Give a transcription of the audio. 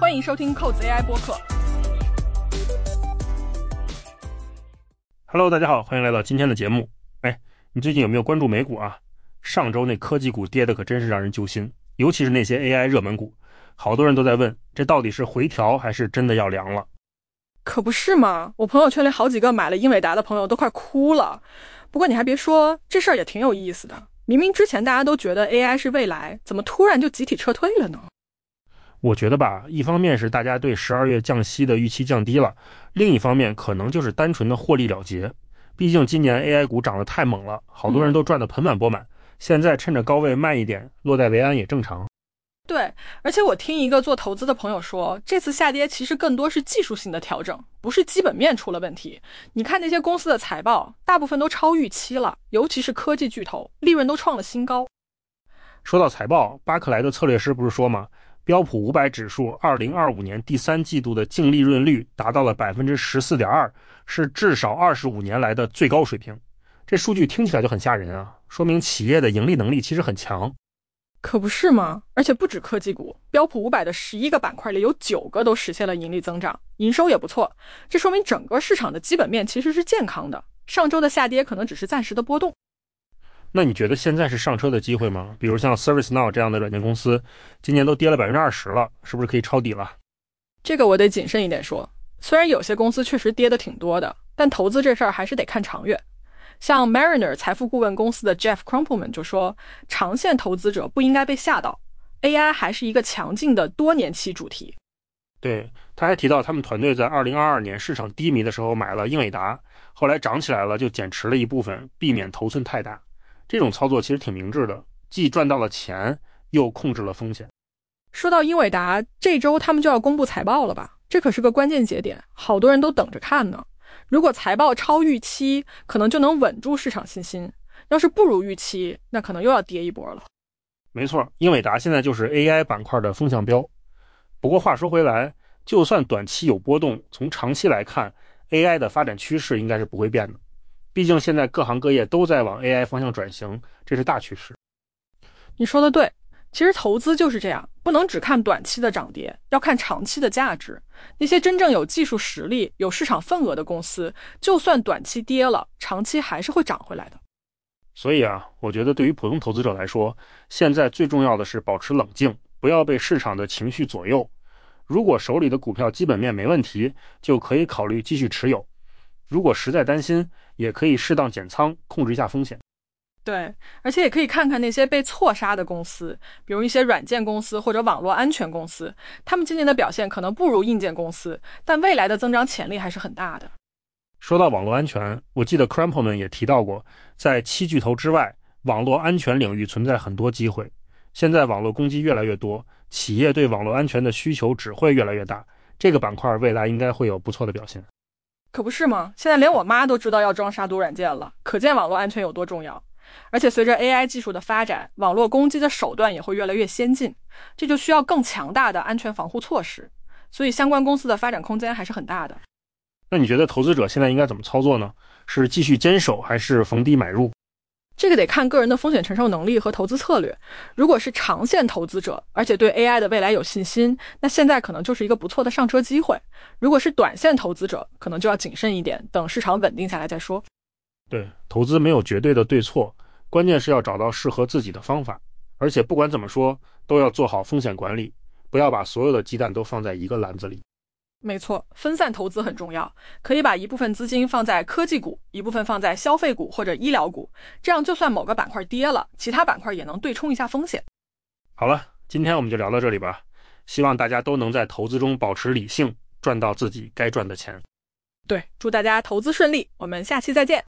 欢迎收听扣子 AI 播客。 Hello， 大家好，欢迎来到今天的节目。你最近有没有关注美股啊？上周那科技股跌的可真是让人揪心，尤其是那些 AI 热门股，好多人都在问，这到底是回调还是真的要凉了？ 可不是嘛，我朋友圈里好几个买了英伟达的朋友都快哭了。不过你还别说，这事儿也挺有意思的。明明之前大家都觉得 AI 是未来，怎么突然就集体撤退了呢？ 我觉得吧，一方面是大家对12月降息的预期降低了，另一方面可能就是单纯的获利了结。毕竟今年 AI 股涨得太猛了，好多人都赚得盆满钵满，现在趁着高位卖一点，落袋为安也正常。 对，而且我听一个做投资的朋友说，这次下跌其实更多是技术性的调整，不是基本面出了问题。你看那些公司的财报，大部分都超预期了，尤其是科技巨头，利润都创了新高。 说到财报，巴克莱的策略师不是说吗？标普500指数2025年第3季度的净利润率达到了 14.2%， 是至少25年来的最高水平。这数据听起来就很吓人啊，说明企业的盈利能力其实很强。 可不是吗？而且不止科技股，标普500的11个板块里有9个都实现了盈利增长，营收也不错。这说明整个市场的基本面其实是健康的，上周的下跌可能只是暂时的波动。 那你觉得现在是上车的机会吗？比如像 ServiceNow 这样的软件公司，今年都跌了 20% 了，是不是可以抄底了？ 这个我得谨慎一点说，虽然有些公司确实跌得挺多的，但投资这事儿还是得看长远。像 Mariner 财富顾问公司的 Jeff Krumpelman 就说，长线投资者不应该被吓到， AI 还是一个强劲的多年期主题。 对，他还提到他们团队在2022年市场低迷的时候买了英伟达，后来涨起来了就减持了一部分，避免头寸太大。这种操作其实挺明智的，既赚到了钱，又控制了风险。 说到英伟达，这周他们就要公布财报了吧？这可是个关键节点，好多人都等着看呢。如果财报超预期，可能就能稳住市场信心；要是不如预期，那可能又要跌一波了。 没错，英伟达现在就是 AI 板块的风向标。不过话说回来，就算短期有波动，从长期来看 AI 的发展趋势应该是不会变的。毕竟现在各行各业都在往 AI 方向转型，这是大趋势。 你说的对，其实投资就是这样，不能只看短期的涨跌，要看长期的价值。那些真正有技术实力、有市场份额的公司，就算短期跌了，长期还是会涨回来的。 所以我觉得对于普通投资者来说，现在最重要的是保持冷静，不要被市场的情绪左右。如果手里的股票基本面没问题，就可以考虑继续持有。如果实在担心，也可以适当减仓，控制一下风险。 对，而且也可以看看那些被错杀的公司，比如一些软件公司或者网络安全公司，他们今年的表现可能不如硬件公司，但未来的增长潜力还是很大的。 说到网络安全，我记得 Krumpelman 也提到过，在7巨头之外，网络安全领域存在很多机会。现在网络攻击越来越多，企业对网络安全的需求只会越来越大，这个板块未来应该会有不错的表现。 可不是吗？现在连我妈都知道要装杀毒软件了，可见网络安全有多重要。而且随着 AI 技术的发展，网络攻击的手段也会越来越先进，这就需要更强大的安全防护措施，所以相关公司的发展空间还是很大的。 那你觉得投资者现在应该怎么操作呢？是继续坚守还是逢低买入？ 这个得看个人的风险承受能力和投资策略。如果是长线投资者，而且对 AI 的未来有信心，那现在可能就是一个不错的上车机会。如果是短线投资者，可能就要谨慎一点，等市场稳定下来再说。 对，投资没有绝对的对错，关键是要找到适合自己的方法。而且不管怎么说，都要做好风险管理，不要把所有的鸡蛋都放在一个篮子里。 没错，分散投资很重要，可以把一部分资金放在科技股，一部分放在消费股或者医疗股，这样就算某个板块跌了，其他板块也能对冲一下风险。 好了，今天我们就聊到这里吧，希望大家都能在投资中保持理性，赚到自己该赚的钱。 对，祝大家投资顺利，我们下期再见。